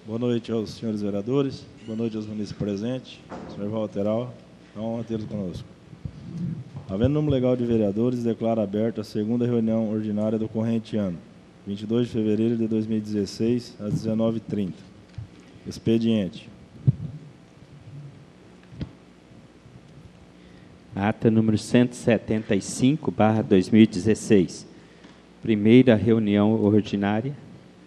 Boa noite aos senhores vereadores, boa noite aos munícipes presentes, senhor Walteral, é uma honra tê-los conosco. Havendo número legal de vereadores, declaro aberta a segunda reunião ordinária do corrente ano, 22 de fevereiro de 2016, às 19h30. Expediente. Ata número 175/2016. Primeira reunião ordinária,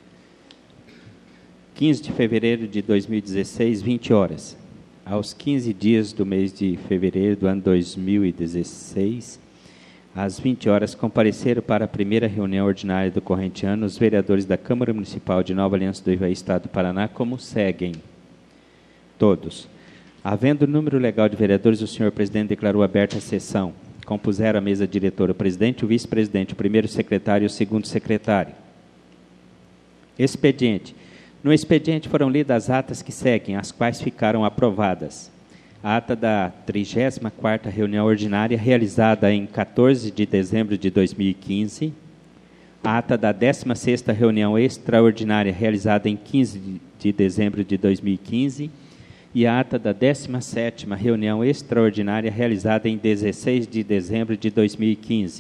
15 de fevereiro de 2016, 20 horas. Aos 15 dias do mês de fevereiro do ano 2016, às 20 horas, compareceram para a primeira reunião ordinária do corrente ano os vereadores da Câmara Municipal de Nova Aliança do Ivaí, Estado do Paraná, como seguem. Todos. Havendo número legal de vereadores, o senhor presidente declarou aberta a sessão. Compuseram a mesa diretora o presidente, o vice-presidente, o primeiro secretário e o segundo secretário. Expediente. No expediente foram lidas as atas que seguem, as quais ficaram aprovadas. A ata da 34ª reunião ordinária, realizada em 14 de dezembro de 2015. A ata da 16ª reunião extraordinária, realizada em 15 de dezembro de 2015. E a ata da 17ª reunião extraordinária, realizada em 16 de dezembro de 2015.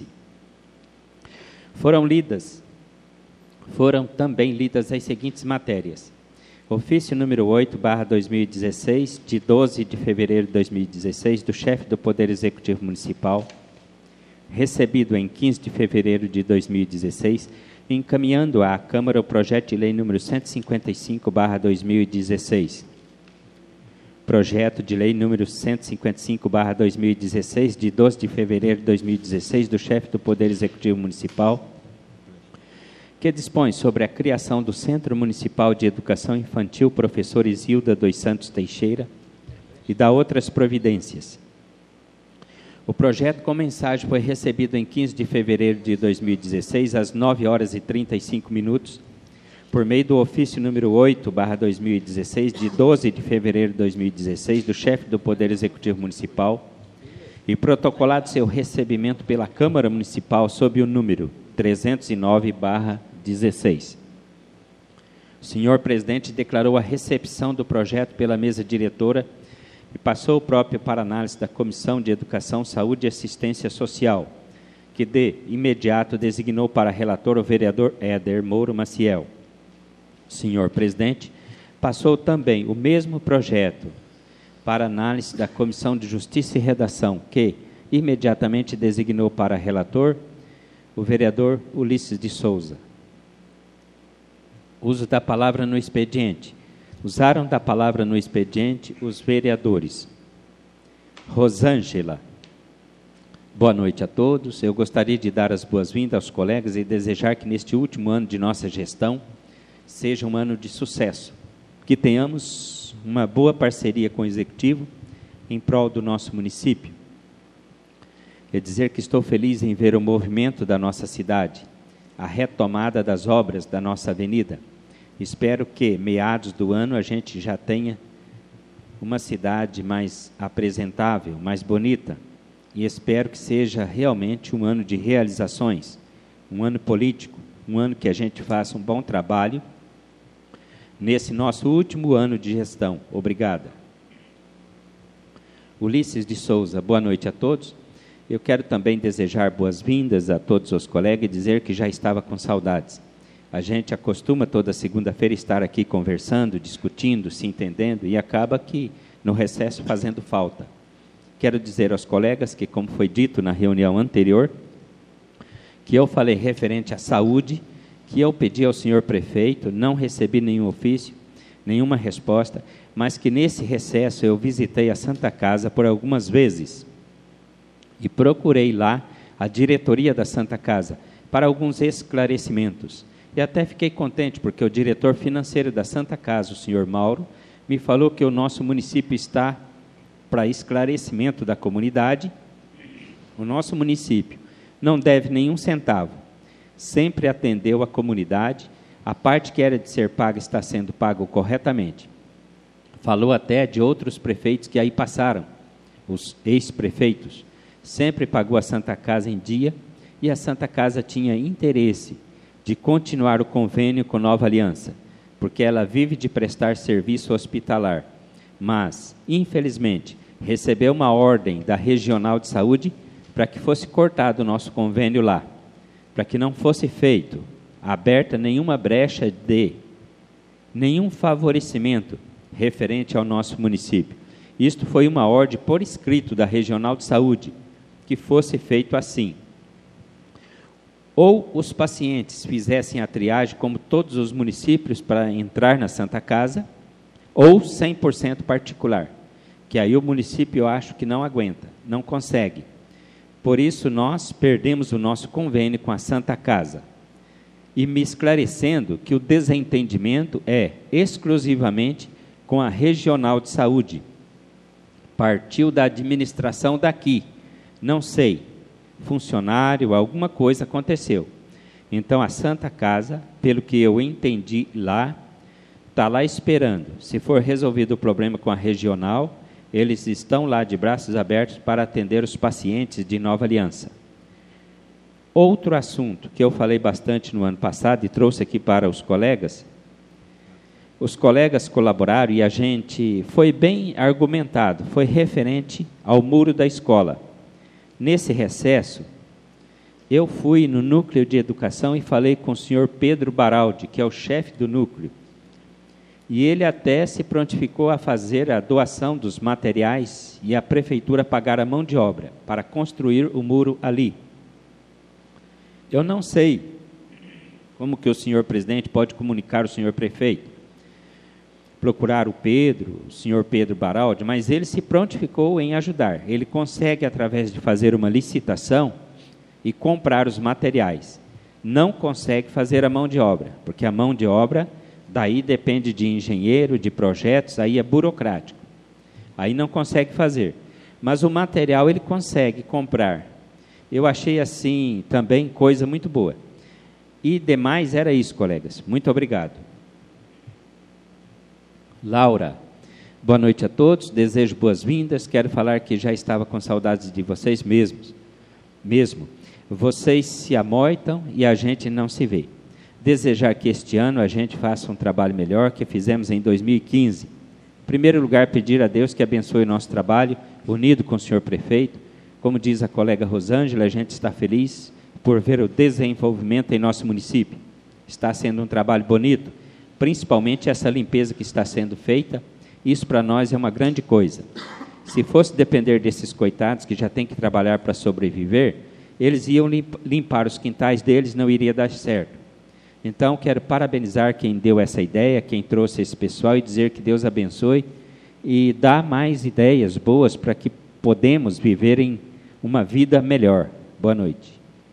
Foram também lidas as seguintes matérias. Ofício número 8/2016, de 12 de fevereiro de 2016, do chefe do Poder Executivo Municipal, recebido em 15 de fevereiro de 2016, encaminhando à Câmara o projeto de lei número 155/2016. Projeto de lei número 155/2016, de 12 de fevereiro de 2016, do chefe do Poder Executivo Municipal, que dispõe sobre a criação do Centro Municipal de Educação Infantil Professor Isilda dos Santos Teixeira e da outras providências. O projeto com mensagem foi recebido em 15 de fevereiro de 2016, às 9h35, por meio do ofício número 8/2016, de 12 de fevereiro de 2016, do chefe do Poder Executivo Municipal, e protocolado seu recebimento pela Câmara Municipal sob o número 309/16. O senhor presidente declarou a recepção do projeto pela mesa diretora e passou o próprio para análise da Comissão de Educação, Saúde e Assistência Social, que de imediato designou para relator o vereador Éder Mouro Maciel. O senhor presidente passou também o mesmo projeto para análise da Comissão de Justiça e Redação, que imediatamente designou para relator o vereador Ulisses de Souza. Uso da palavra no expediente. Usaram da palavra no expediente os vereadores Rosângela. Boa noite a todos. Eu gostaria de dar as boas-vindas aos colegas e desejar que neste último ano de nossa gestão seja um ano de sucesso, que tenhamos uma boa parceria com o Executivo em prol do nosso município. Quer dizer que estou feliz em ver o movimento da nossa cidade, a retomada das obras da nossa avenida. Espero que, meados do ano, a gente já tenha uma cidade mais apresentável, mais bonita, e espero que seja realmente um ano de realizações, um ano político, um ano que a gente faça um bom trabalho nesse nosso último ano de gestão. Obrigada. Ulisses de Souza, boa noite a todos. Eu quero também desejar boas-vindas a todos os colegas e dizer que já estava com saudades. A gente acostuma toda segunda-feira estar aqui conversando, discutindo, se entendendo e acaba que no recesso fazendo falta. Quero dizer aos colegas que, como foi dito na reunião anterior, que eu falei referente à saúde, que eu pedi ao senhor prefeito, não recebi nenhum ofício, nenhuma resposta, mas que nesse recesso eu visitei a Santa Casa por algumas vezes e procurei lá a diretoria da Santa Casa para alguns esclarecimentos. E até fiquei contente, porque o diretor financeiro da Santa Casa, o senhor Mauro, me falou que o nosso município está para esclarecimento da comunidade. O nosso município não deve nenhum centavo, sempre atendeu a comunidade, a parte que era de ser paga está sendo paga corretamente. Falou até de outros prefeitos que aí passaram, os ex-prefeitos. Sempre pagou a Santa Casa em dia e a Santa Casa tinha interesse de continuar o convênio com Nova Aliança. porque ela vive de prestar serviço hospitalar, mas, infelizmente, recebeu uma ordem da Regional de Saúde para que fosse cortado o nosso convênio lá, para que não fosse feito, aberta nenhuma brecha de nenhum favorecimento referente ao nosso município. Isto foi uma ordem por escrito da Regional de Saúde, que fosse feito assim. Ou os pacientes fizessem a triagem, como todos os municípios, para entrar na Santa Casa, ou 100% particular, que aí o município eu acho que não aguenta, não consegue. Por isso nós perdemos o nosso convênio com a Santa Casa. E me esclarecendo que o desentendimento é exclusivamente com a Regional de Saúde. Partiu da administração daqui, não sei, funcionário, alguma coisa aconteceu. Então a Santa Casa, pelo que eu entendi lá, está lá esperando. Se for resolvido o problema com a Regional, eles estão lá de braços abertos para atender os pacientes de Nova Aliança. Outro assunto que eu falei bastante no ano passado e trouxe aqui para os colegas colaboraram e a gente foi bem argumentado, foi referente ao muro da escola. Nesse recesso, eu fui no núcleo de educação e falei com o senhor Pedro Baraldi, que é o chefe do núcleo. E ele até se prontificou a fazer a doação dos materiais e a prefeitura pagar a mão de obra para construir o muro ali. Eu não sei como que o senhor presidente pode comunicar o senhor prefeito, procurar o senhor Pedro Baraldi, mas ele se prontificou em ajudar. Ele consegue, através de fazer uma licitação e comprar os materiais. Não consegue fazer a mão de obra, porque a mão de obra daí depende de engenheiro, de projetos, aí é burocrático. Aí não consegue fazer. Mas o material ele consegue comprar. Eu achei assim também coisa muito boa. E demais era isso, colegas. Muito obrigado. Laura, boa noite a todos. Desejo boas-vindas. Quero falar que já estava com saudades de vocês mesmo. Vocês se amoitam e a gente não se vê. Desejar que este ano a gente faça um trabalho melhor que fizemos em 2015. Em primeiro lugar, pedir a Deus que abençoe o nosso trabalho, unido com o senhor prefeito. Como diz a colega Rosângela, a gente está feliz por ver o desenvolvimento em nosso município. Está sendo um trabalho bonito, principalmente essa limpeza que está sendo feita. Isso para nós é uma grande coisa. Se fosse depender desses coitados que já têm que trabalhar para sobreviver, eles iam limpar os quintais deles, não iria dar certo. Então, quero parabenizar quem deu essa ideia, quem trouxe esse pessoal e dizer que Deus abençoe e dá mais ideias boas para que podemos viver em uma vida melhor. Boa noite.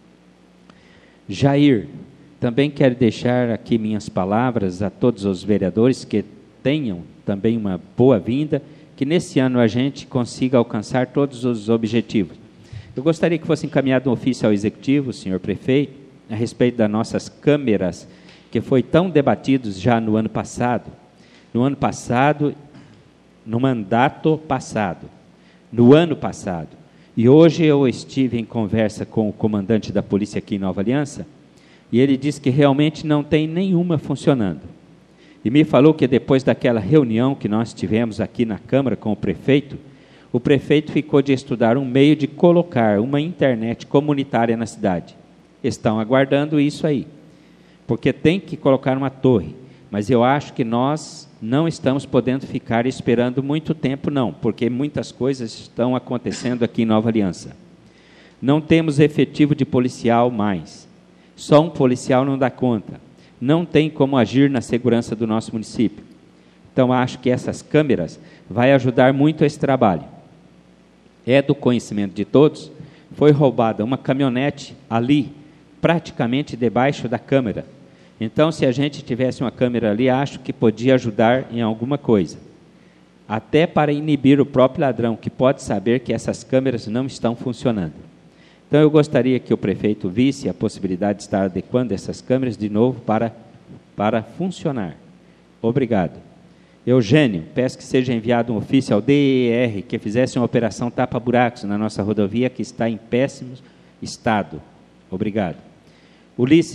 Jair, também quero deixar aqui minhas palavras a todos os vereadores que tenham também uma boa-vinda, que nesse ano a gente consiga alcançar todos os objetivos. Eu gostaria que fosse encaminhado um ofício ao Executivo, senhor prefeito, a respeito das nossas câmeras, que foi tão debatidos já no ano passado. No ano passado, no mandato passado, no ano passado. E hoje eu estive em conversa com o comandante da polícia aqui em Nova Aliança, e ele disse que realmente não tem nenhuma funcionando. E me falou que depois daquela reunião que nós tivemos aqui na Câmara com o prefeito ficou de estudar um meio de colocar uma internet comunitária na cidade. Estão aguardando isso aí, porque tem que colocar uma torre, mas eu acho que nós não estamos podendo ficar esperando muito tempo não, porque muitas coisas estão acontecendo aqui em Nova Aliança. Não temos efetivo de policial mais, só um policial não dá conta, não tem como agir na segurança do nosso município. Então acho que essas câmeras vai ajudar muito esse trabalho. É do conhecimento de todos, foi roubada uma caminhonete ali, praticamente debaixo da câmera. Então, se a gente tivesse uma câmera ali, acho que podia ajudar em alguma coisa. Até para inibir o próprio ladrão, que pode saber que essas câmeras não estão funcionando. Então, eu gostaria que o prefeito visse a possibilidade de estar adequando essas câmeras de novo para funcionar. Obrigado. Eugênio, peço que seja enviado um ofício ao DER, que fizesse uma operação tapa-buracos na nossa rodovia, que está em péssimo estado. Obrigado. Ulisses,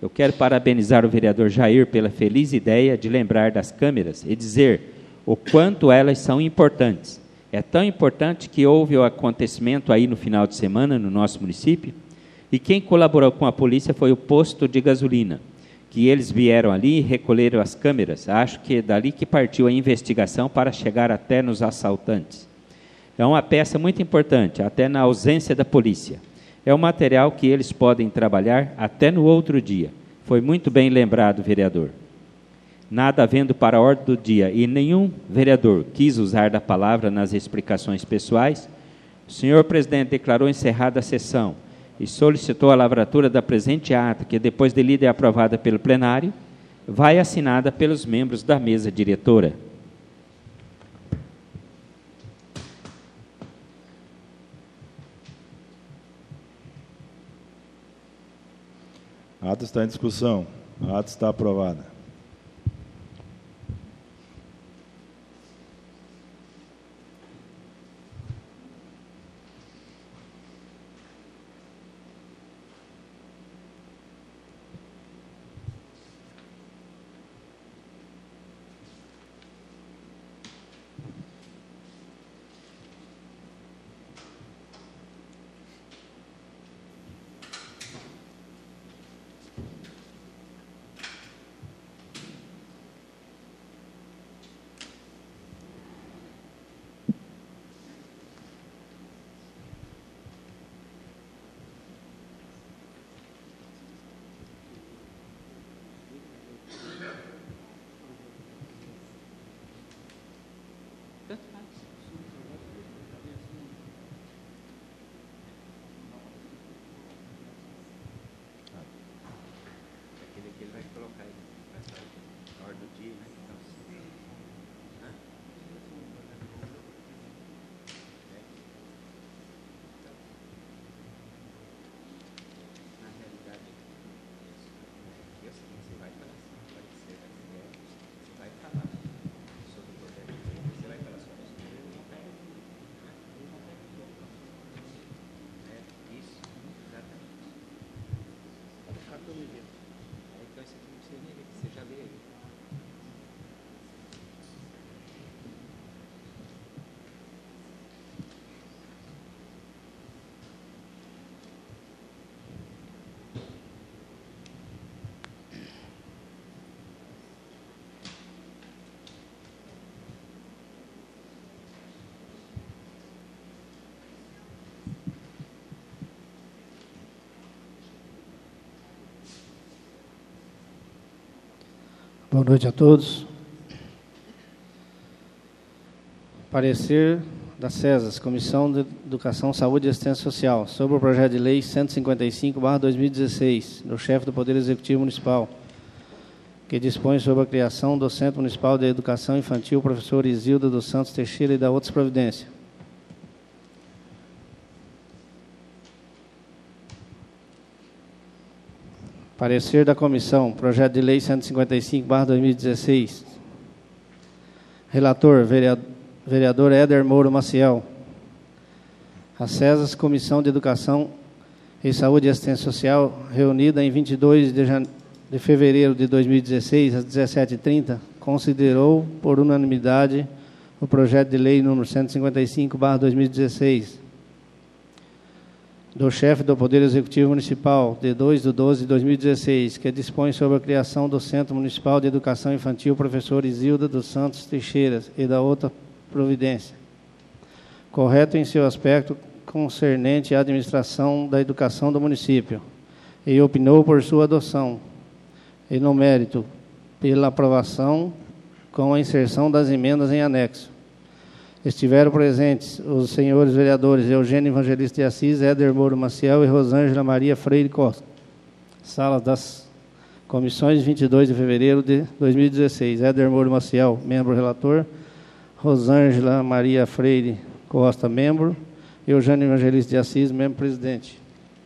Eu quero parabenizar o vereador Jair pela feliz ideia de lembrar das câmeras e dizer o quanto elas são importantes. É tão importante que houve o acontecimento aí no final de semana no nosso município, e quem colaborou com a polícia foi o posto de gasolina, que eles vieram ali e recolheram as câmeras. Acho que é dali que partiu a investigação para chegar até nos assaltantes. É uma peça muito importante, até na ausência da polícia. É um material que eles podem trabalhar até no outro dia. Foi muito bem lembrado, vereador. Nada havendo para a ordem do dia e nenhum vereador quis usar da palavra nas explicações pessoais, o senhor presidente declarou encerrada a sessão e solicitou a lavratura da presente ata, que depois de lida e aprovada pelo plenário, vai assinada pelos membros da mesa diretora. A ata está em discussão. A ata está aprovada. Boa noite a todos. Parecer da CESAS, Comissão de Educação, Saúde e Assistência Social, sobre o projeto de lei 155/2016, do chefe do Poder Executivo Municipal, que dispõe sobre a criação do Centro Municipal de Educação Infantil, professor Isilda dos Santos Teixeira e da outras providências. Parecer da Comissão, projeto de lei 155/2016. Relator, vereador Éder Moura Maciel. A CESAS, Comissão de Educação e Saúde e Assistência Social, reunida em 22 de fevereiro de 2016, às 17h30, considerou por unanimidade o projeto de lei número 155/2016, do chefe do Poder Executivo Municipal, de 2/12/2016, que dispõe sobre a criação do Centro Municipal de Educação Infantil, professor Isilda dos Santos Teixeira e da outra providência, correto em seu aspecto concernente à administração da educação do município, e opinou por sua adoção, e no mérito, pela aprovação, com a inserção das emendas em anexo. Estiveram presentes os senhores vereadores Eugênio Evangelista de Assis, Éder Moura Maciel e Rosângela Maria Freire Costa. Sala das comissões, 22 de fevereiro de 2016. Éder Moura Maciel, membro relator. Rosângela Maria Freire Costa, membro. Eugênio Evangelista de Assis, membro presidente.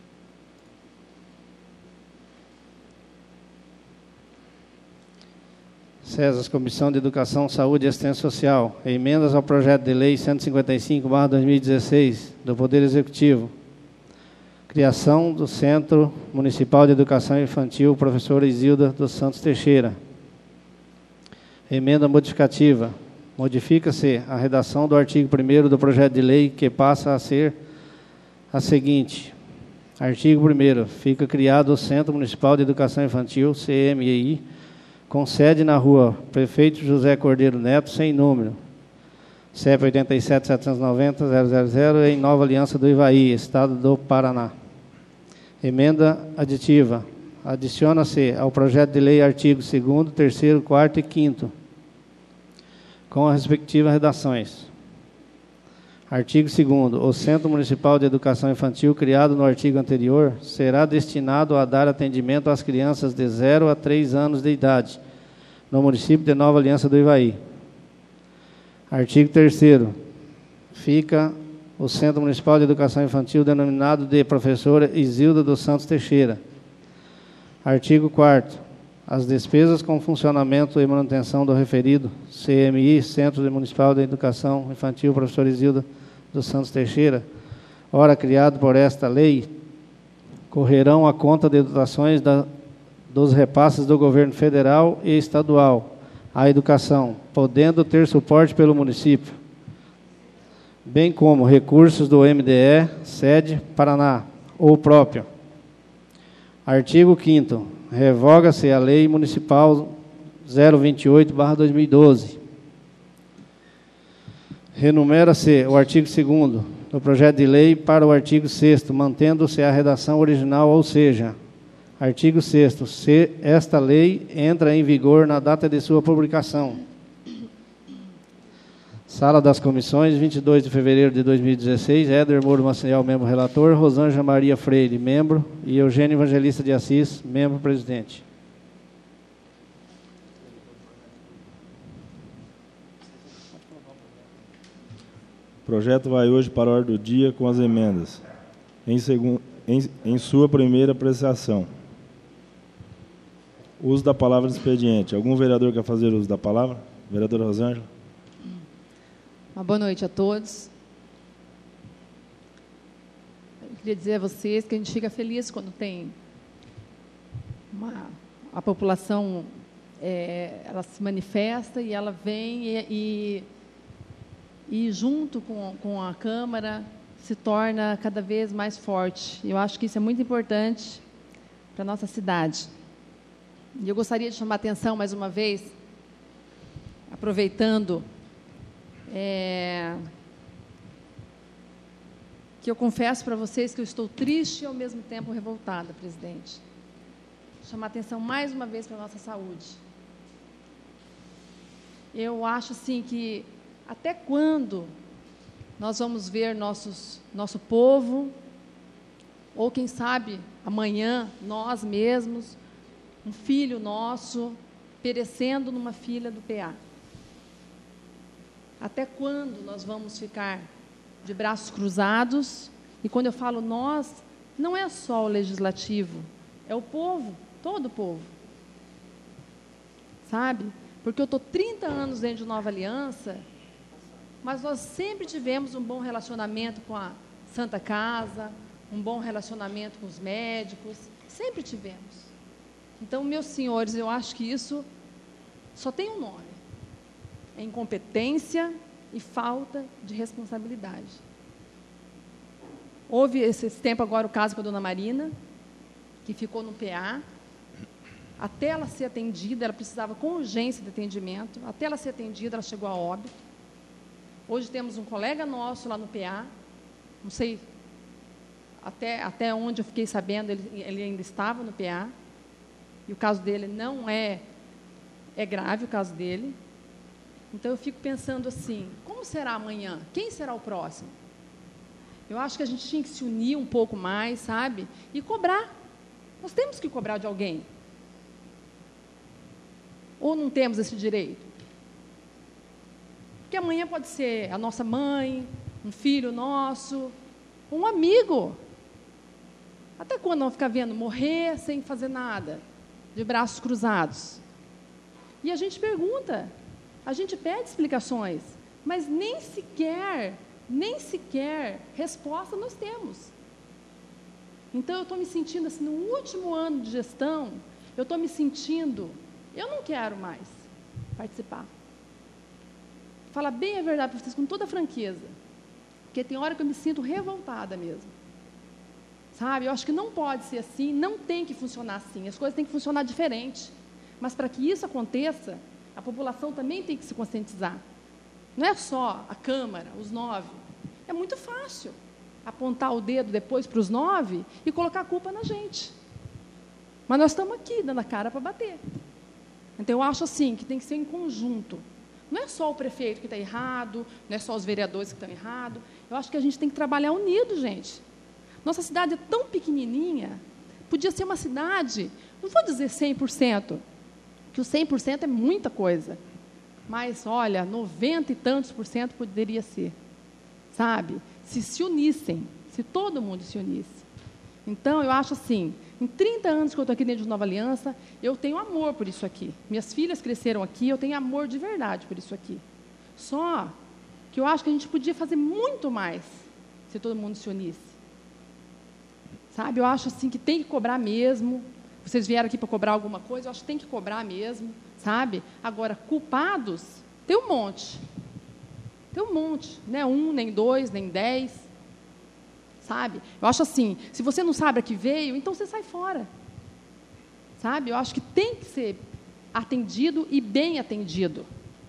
CESAS, Comissão de Educação, Saúde e Assistência Social. Emendas ao projeto de lei 155/2016 do Poder Executivo. Criação do Centro Municipal de Educação Infantil, professora Isilda dos Santos Teixeira. Emenda modificativa. Modifica-se a redação do artigo 1º do projeto de lei, que passa a ser a seguinte. Artigo 1º. Fica criado o Centro Municipal de Educação Infantil, CMEI, com sede na rua Prefeito José Cordeiro Neto, sem número, CEP 87.790.000, em Nova Aliança do Ivaí, Estado do Paraná. Emenda aditiva. Adiciona-se ao projeto de lei artigo 2º, 3º, 4º e 5º, com as respectivas redações. Artigo 2º. O Centro Municipal de Educação Infantil, criado no artigo anterior, será destinado a dar atendimento às crianças de 0 a 3 anos de idade, no município de Nova Aliança do Ivaí. Artigo 3º. Fica o Centro Municipal de Educação Infantil denominado de professora Isilda dos Santos Teixeira. Artigo 4º. As despesas com funcionamento e manutenção do referido CMI, Centro Municipal de Educação Infantil, professora Isilda dos Santos Teixeira, ora criado por esta lei, correrão à conta de dotações dos repasses do governo federal e estadual à educação, podendo ter suporte pelo município, bem como recursos do MDE, sede Paraná, ou próprio. Artigo 5º. Revoga-se a Lei Municipal 028/2012. Renumera-se o artigo 2º do projeto de lei para o artigo 6º, mantendo-se a redação original, ou seja, artigo 6º, se esta lei entra em vigor na data de sua publicação. Sala das Comissões, 22 de fevereiro de 2016, Éder Moro Maciel, membro relator, Rosângela Maria Freire, membro, e Eugênio Evangelista de Assis, membro presidente. O projeto vai hoje para a ordem do dia com as emendas. Em sua primeira apreciação. Uso da palavra do expediente. Algum vereador quer fazer uso da palavra? Vereadora Rosângela. Uma boa noite a todos. Eu queria dizer a vocês que a gente fica feliz quando tem a população, ela se manifesta e ela vem e junto com a Câmara se torna cada vez mais forte. Eu acho que isso é muito importante para a nossa cidade. E eu gostaria de chamar a atenção mais uma vez, aproveitando que eu confesso para vocês que eu estou triste e ao mesmo tempo revoltada, presidente. Chamar atenção mais uma vez para a nossa saúde. Eu acho assim que até quando nós vamos ver nosso povo, ou quem sabe amanhã nós mesmos, um filho nosso perecendo numa fila do PA? Até quando nós vamos ficar de braços cruzados? E quando eu falo nós, não é só o legislativo, é o povo, todo o povo. Sabe? Porque eu estou 30 anos dentro de Nova Aliança, mas nós sempre tivemos um bom relacionamento com a Santa Casa, um bom relacionamento com os médicos, sempre tivemos. Então, meus senhores, eu acho que isso só tem um nome. É incompetência e falta de responsabilidade. Houve esse tempo agora o caso com a dona Marina, que ficou no PA. Até ela ser atendida, ela precisava com urgência de atendimento. Até ela ser atendida, ela chegou a óbito. Hoje temos um colega nosso lá no PA, não sei até onde eu fiquei sabendo, ele ainda estava no PA. E o caso dele não é grave, o caso dele. Então, eu fico pensando assim, como será amanhã? Quem será o próximo? Eu acho que a gente tinha que se unir um pouco mais, sabe? E cobrar. Nós temos que cobrar de alguém. Ou não temos esse direito? Porque amanhã pode ser a nossa mãe, um filho nosso, um amigo. Até quando vamos ficar vendo morrer sem fazer nada, de braços cruzados? E a gente pergunta, a gente pede explicações, mas nem sequer resposta nós temos. Então, eu estou me sentindo, assim, no último ano de gestão, eu estou me sentindo, eu não quero mais participar. Vou falar bem a verdade para vocês, com toda a franqueza, porque tem hora que eu me sinto revoltada mesmo. Sabe? Eu acho que não pode ser assim, não tem que funcionar assim, as coisas têm que funcionar diferente. Mas, para que isso aconteça, a população também tem que se conscientizar. Não é só a Câmara, os 9. É muito fácil apontar o dedo depois para os 9 e colocar a culpa na gente. Mas nós estamos aqui, dando a cara para bater. Então, eu acho assim, que tem que ser em conjunto. Não é só o prefeito que está errado, não é só os vereadores que estão errados. Eu acho que a gente tem que trabalhar unido, gente. Nossa cidade é tão pequenininha, podia ser uma cidade, não vou dizer 100%, que o 100% é muita coisa, mas, olha, 90 e tantos por cento poderia ser, sabe? Se unissem, se todo mundo se unisse. Então, eu acho assim, em 30 anos que eu estou aqui dentro de Nova Aliança, eu tenho amor por isso aqui. Minhas filhas cresceram aqui, eu tenho amor de verdade por isso aqui. Só que eu acho que a gente podia fazer muito mais se todo mundo se unisse. Sabe? Eu acho assim que tem que cobrar mesmo. Vocês vieram aqui para cobrar alguma coisa, eu acho que tem que cobrar mesmo, sabe? Agora, culpados, tem um monte. Tem um monte. Não é 1, nem 2, nem 10. Sabe? Eu acho assim, se você não sabe a que veio, então você sai fora. Sabe? Eu acho que tem que ser atendido e bem atendido.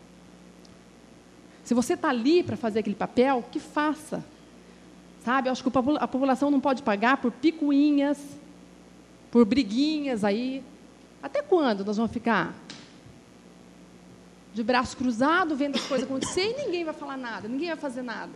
Se você está ali para fazer aquele papel, que faça. Sabe? Eu acho que a população não pode pagar por picuinhas, por briguinhas aí. Até quando nós vamos ficar de braço cruzado, vendo as coisas acontecer e ninguém vai falar nada, ninguém vai fazer nada?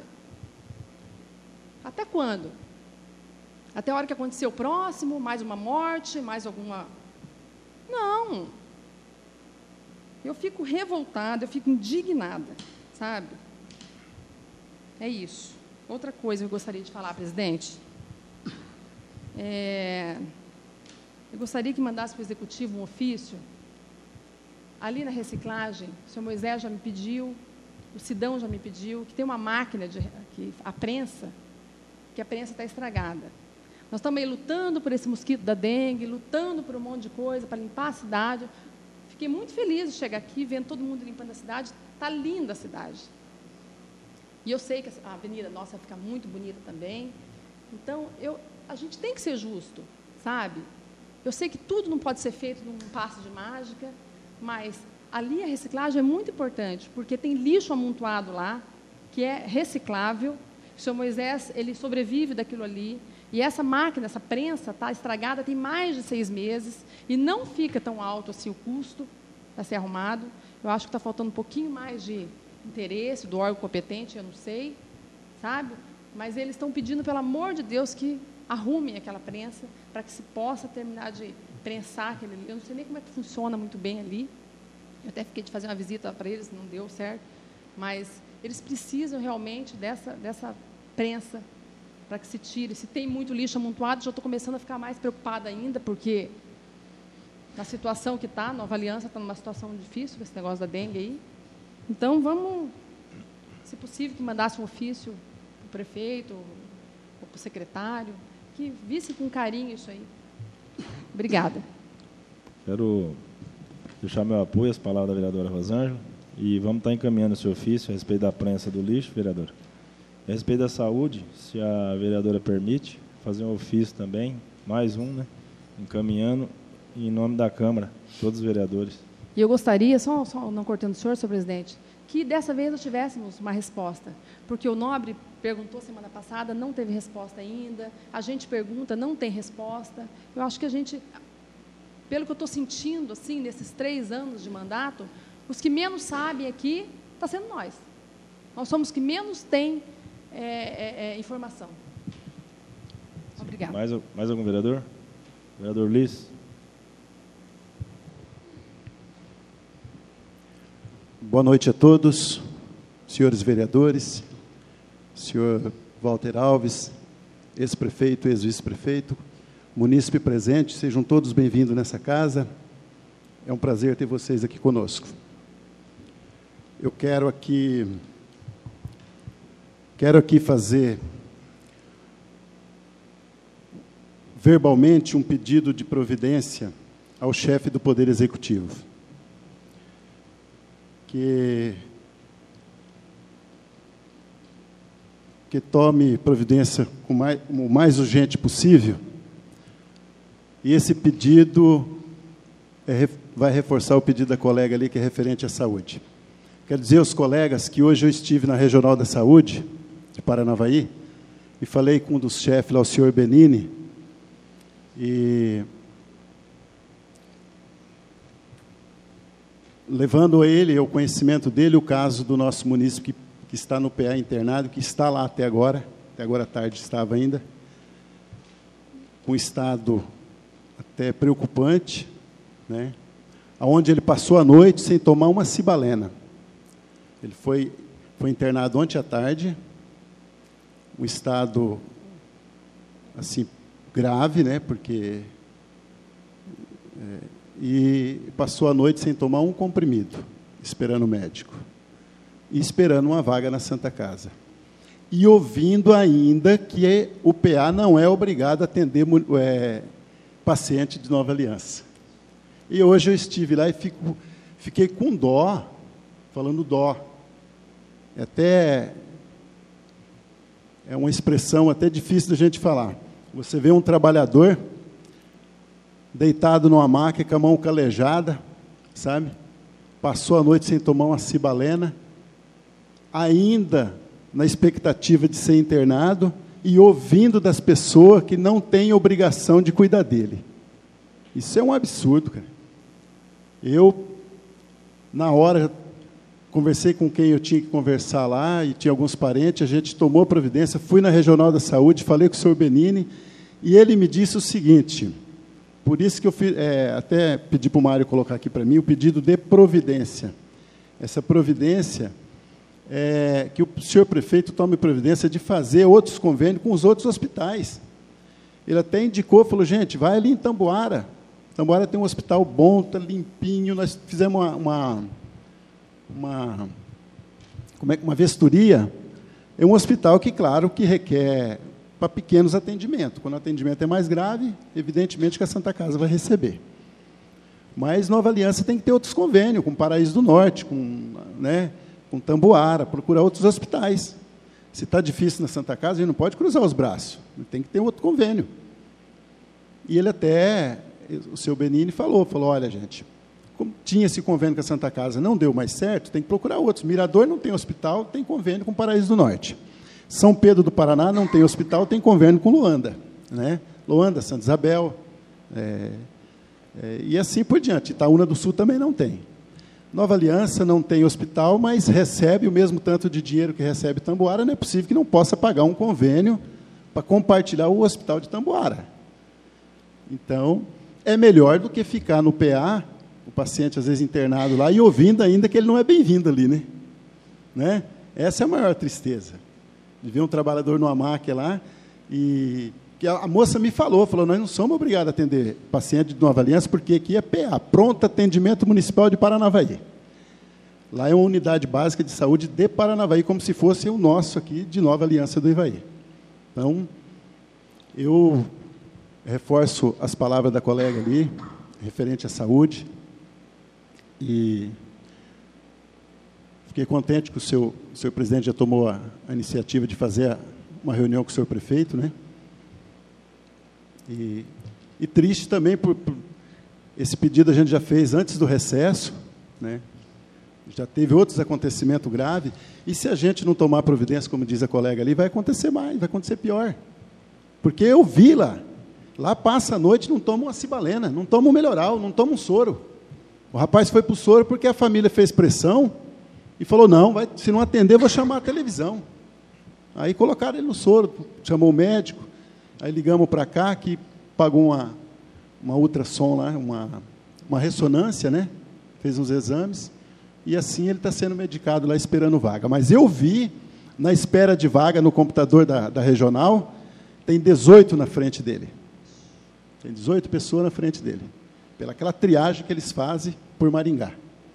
Até quando? Até a hora que acontecer o próximo, mais uma morte, mais alguma... Não. Eu fico revoltada, eu fico indignada, sabe? É isso. Outra coisa que eu gostaria de falar, presidente, eu gostaria que mandasse para o Executivo um ofício. Ali na reciclagem, o senhor Moisés já me pediu, o Sidão já me pediu, que tem uma máquina, a prensa está estragada. Nós estamos aí lutando por esse mosquito da dengue, lutando por um monte de coisa, para limpar a cidade. Fiquei muito feliz de chegar aqui, vendo todo mundo limpando a cidade. Está linda a cidade. E eu sei que a avenida nossa vai ficar muito bonita também. Então, a gente tem que ser justo, sabe? Eu sei que tudo não pode ser feito num passe de mágica, mas ali a reciclagem é muito importante, porque tem lixo amontoado lá, que é reciclável. O senhor Moisés, ele sobrevive daquilo ali. E essa máquina, essa prensa, está estragada tem mais de 6 meses, e não fica tão alto assim o custo para ser arrumado. Eu acho que está faltando um pouquinho mais de interesse do órgão competente, eu não sei, sabe? Mas eles estão pedindo, pelo amor de Deus, que arrumem aquela prensa para que se possa terminar de prensar aquele ali. Eu não sei nem como é que funciona muito bem ali. Eu até fiquei de fazer uma visita para eles, não deu certo. Mas eles precisam realmente dessa prensa para que se tire. Se tem muito lixo amontoado, já estou começando a ficar mais preocupada ainda, porque na situação que está, Nova Aliança está numa situação difícil com esse negócio da dengue aí. Então, vamos, se possível, que mandasse um ofício para o prefeito ou para o secretário, que visse com carinho isso aí. Obrigada. Quero deixar meu apoio às palavras da vereadora Rosângela e vamos estar encaminhando esse ofício a respeito da prensa do lixo, vereadora. A respeito da saúde, se a vereadora permite, fazer um ofício também, mais um, né, encaminhando em nome da Câmara, todos os vereadores. E eu gostaria, só não cortando o senhor presidente, que dessa vez nós tivéssemos uma resposta, porque o Nobre perguntou semana passada, não teve resposta ainda, a gente pergunta, não tem resposta. Eu acho que a gente, pelo que eu estou sentindo, assim, nesses 3 anos de mandato, os que menos sabem aqui, está sendo nós. Nós somos os que menos têm informação. Obrigada. Mais algum vereador? Vereador Liz? Boa noite a todos, senhores vereadores, senhor Walter Alves, ex-prefeito, ex-vice-prefeito, munícipe presente, sejam todos bem-vindos nessa casa. É um prazer ter vocês aqui conosco. Eu quero aqui fazer verbalmente um pedido de providência ao chefe do Poder Executivo, que tome providência o mais urgente possível, e esse pedido vai reforçar o pedido da colega ali, que é referente à saúde. Quero dizer aos colegas que hoje eu estive na Regional da Saúde, de Paranavaí, e falei com um dos chefes lá, o senhor Benini, e levando a ele, ao conhecimento dele, o caso do nosso munícipe que está no PA internado, que está lá até agora à tarde estava ainda, com estado até preocupante, né? Onde ele passou a noite sem tomar uma cibalena. Ele foi internado ontem à tarde, um estado assim grave, né? Porque e passou a noite sem tomar um comprimido, esperando o médico e esperando uma vaga na Santa Casa. E ouvindo ainda que o PA não é obrigado a atender paciente de Nova Aliança. E hoje eu estive lá e fiquei com dó, falando dó. É uma expressão até difícil da gente falar. Você vê um trabalhador deitado numa maca, com a mão calejada, sabe? Passou a noite sem tomar uma cibalena, ainda na expectativa de ser internado e ouvindo das pessoas que não têm obrigação de cuidar dele. Isso é um absurdo, cara. Eu, na hora, conversei com quem eu tinha que conversar lá, e tinha alguns parentes, a gente tomou providência, fui na Regional da Saúde, falei com o senhor Benini, e ele me disse o seguinte, por isso que eu até pedi para o Mário colocar aqui para mim, o pedido de providência. Essa providência é que o senhor prefeito tome providência de fazer outros convênios com os outros hospitais. Ele até indicou, falou, gente, vai ali em Tamboara. Tamboara tem um hospital bom, está limpinho, nós fizemos uma vistoria. É um hospital que, claro, que requer para pequenos atendimentos. Quando o atendimento é mais grave, evidentemente que a Santa Casa vai receber. Mas Nova Aliança tem que ter outros convênios, com Paraíso do Norte, com Tamboara, procurar outros hospitais. Se está difícil na Santa Casa, a gente não pode cruzar os braços, tem que ter outro convênio. E ele até, o seu Benini falou, olha, gente, como tinha esse convênio com a Santa Casa, não deu mais certo, tem que procurar outros. Mirador não tem hospital, tem convênio com Paraíso do Norte. São Pedro do Paraná não tem hospital, tem convênio com Luanda, né? Luanda, Santa Isabel, e assim por diante. Itaúna do Sul também não tem. Nova Aliança não tem hospital, mas recebe o mesmo tanto de dinheiro que recebe Tamboara, não é possível que não possa pagar um convênio para compartilhar o hospital de Tamboara. Então, é melhor do que ficar no PA, o paciente às vezes internado lá, e ouvindo ainda que ele não é bem-vindo ali, né? Essa é a maior tristeza, de ver um trabalhador numa máquina lá, e que a moça me falou, nós não somos obrigados a atender paciente de Nova Aliança, porque aqui é PA, Pronto Atendimento Municipal de Paranavaí. Lá é uma unidade básica de saúde de Paranavaí, como se fosse o nosso aqui, de Nova Aliança do Ivaí. Então, eu reforço as palavras da colega ali, referente à saúde, e fiquei contente que o senhor presidente já tomou a iniciativa de fazer uma reunião com o senhor prefeito, né? E triste também por esse pedido a gente já fez antes do recesso, né? Já teve outros acontecimentos graves, e se a gente não tomar providência, como diz a colega ali, vai acontecer mais, vai acontecer pior. Porque eu vi lá passa a noite, não toma uma cibalena, não toma um melhoral, não toma um soro. O rapaz foi para o soro porque a família fez pressão e falou, não, se não atender, eu vou chamar a televisão. Aí colocaram ele no soro, chamou o médico, aí ligamos para cá, que pagou uma ultrassom lá, uma ressonância, né? Fez uns exames, e assim ele está sendo medicado lá, esperando vaga. Mas eu vi, na espera de vaga, no computador da regional, tem 18 na frente dele. Tem 18 pessoas na frente dele, pelaquela triagem que eles fazem por Maringá.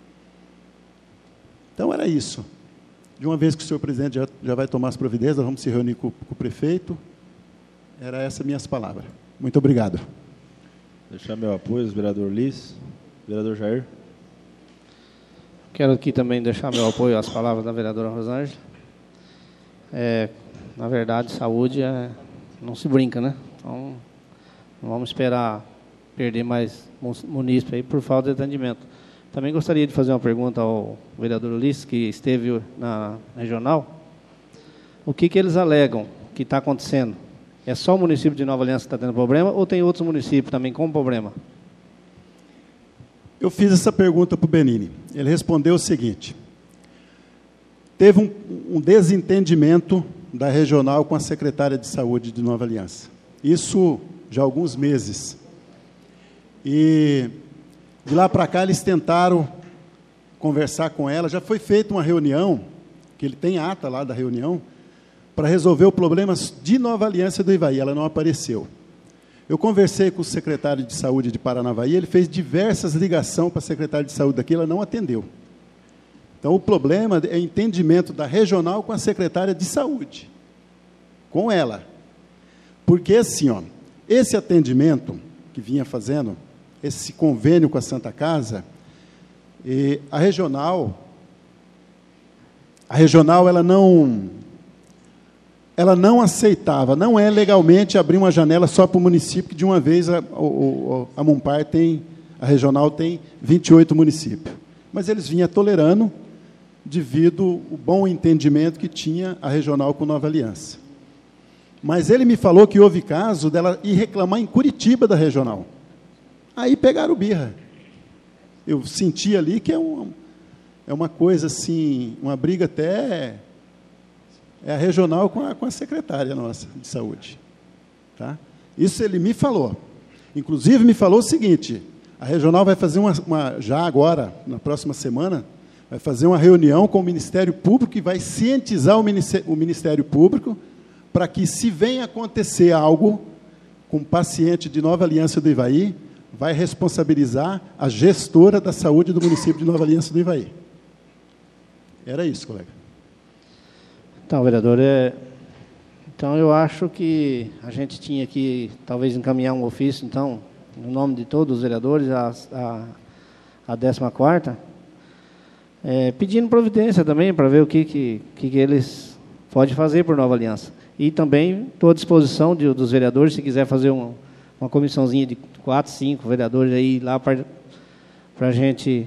Então, era isso. De uma vez que o senhor presidente já vai tomar as providências, nós vamos se reunir com o prefeito. Era essas minhas palavras. Muito obrigado. Deixar meu apoio, vereador Liz. Vereador Jair. Quero aqui também deixar meu apoio às palavras da vereadora Rosângela. Na verdade, saúde não se brinca, né? Então, não vamos esperar perder mais munícipe aí por falta de atendimento. Também gostaria de fazer uma pergunta ao vereador Ulisses, que esteve na regional. O que eles alegam que está acontecendo? É só o município de Nova Aliança que está tendo problema ou tem outros municípios também com problema? Eu fiz essa pergunta para o Benini. Ele respondeu o seguinte: teve um desentendimento da regional com a secretária de saúde de Nova Aliança. Isso já há alguns meses. E de lá para cá eles tentaram conversar com ela. Já foi feita uma reunião, que ele tem ata lá da reunião, para resolver o problema de Nova Aliança do Ivaí. Ela não apareceu. Eu conversei com o secretário de saúde de Paranavaí, ele fez diversas ligações para a secretária de saúde daqui, ela não atendeu. Então, o problema é entendimento da regional com a secretária de saúde, com ela. Porque, assim, esse atendimento que vinha fazendo, esse convênio com a Santa Casa, a regional ela não aceitava, não é legalmente abrir uma janela só para o município, que de uma vez a Mumpar a regional tem 28 municípios. Mas eles vinham tolerando devido ao bom entendimento que tinha a regional com Nova Aliança. Mas ele me falou que houve caso dela ir reclamar em Curitiba da regional. Aí pegaram birra. Eu senti ali que é uma coisa assim, uma briga até... É a regional com a secretária nossa de saúde. Tá? Isso ele me falou. Inclusive, me falou o seguinte: a regional vai fazer já agora, na próxima semana, vai fazer uma reunião com o Ministério Público e vai cientizar o Ministério Público para que, se venha acontecer algo com o paciente de Nova Aliança do Ivaí, vai responsabilizar a gestora da saúde do município de Nova Aliança do Ivaí. Era isso, colega. Então, vereador, então eu acho que a gente tinha que, talvez, encaminhar um ofício, então, no nome de todos os vereadores, a 14ª, pedindo providência também, para ver o que eles podem fazer por Nova Aliança. E também estou à disposição dos vereadores, se quiser fazer uma comissãozinha de 4, 5 vereadores aí lá para a gente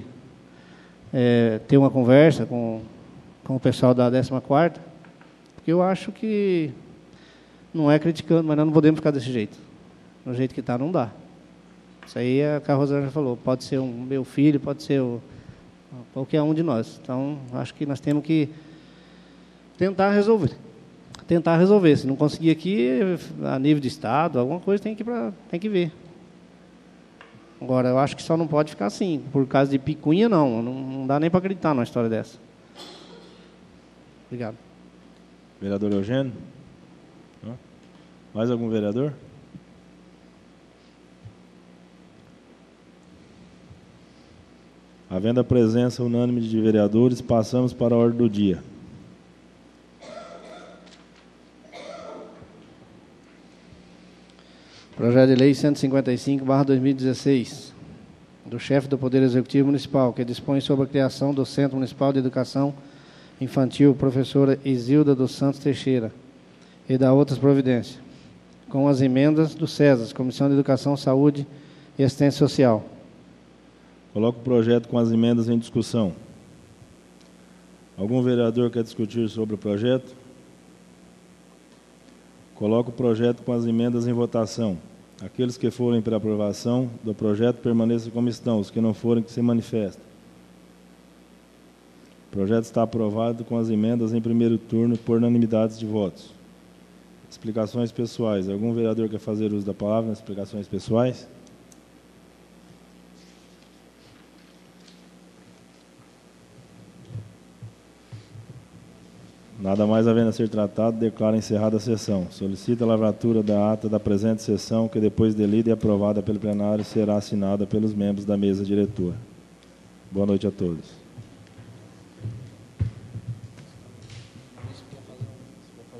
ter uma conversa com o pessoal da 14ª, porque eu acho que não é criticando, mas nós não podemos ficar desse jeito. Do jeito que está, não dá. Isso aí é o que a Rosângela falou. Pode ser um meu filho, pode ser qualquer um de nós. Então, acho que nós temos que tentar resolver. Se não conseguir aqui, a nível de Estado, alguma coisa tem que ver. Agora, eu acho que só não pode ficar assim. Por causa de picuinha, não dá nem para acreditar numa história dessa. Obrigado. Vereador Eugênio? Mais algum vereador? Havendo a presença unânime de vereadores, passamos para a ordem do dia. Projeto de Lei 155/2016, do chefe do Poder Executivo Municipal, que dispõe sobre a criação do Centro Municipal de Educação Infantil, professora Isilda dos Santos Teixeira, e da outras providências, com as emendas do SESAS, Comissão de Educação, Saúde e Assistência Social. Coloco o projeto com as emendas em discussão. Algum vereador quer discutir sobre o projeto? Coloco o projeto com as emendas em votação. Aqueles que forem para aprovação do projeto permaneçam como estão, os que não forem, que se manifestem. O projeto está aprovado com as emendas em primeiro turno por unanimidade de votos. Explicações pessoais. Algum vereador quer fazer uso da palavra nas explicações pessoais? Nada mais havendo a ser tratado, declaro encerrada a sessão. Solicito a lavratura da ata da presente sessão, que depois de lida e aprovada pelo plenário, será assinada pelos membros da mesa diretora. Boa noite a todos.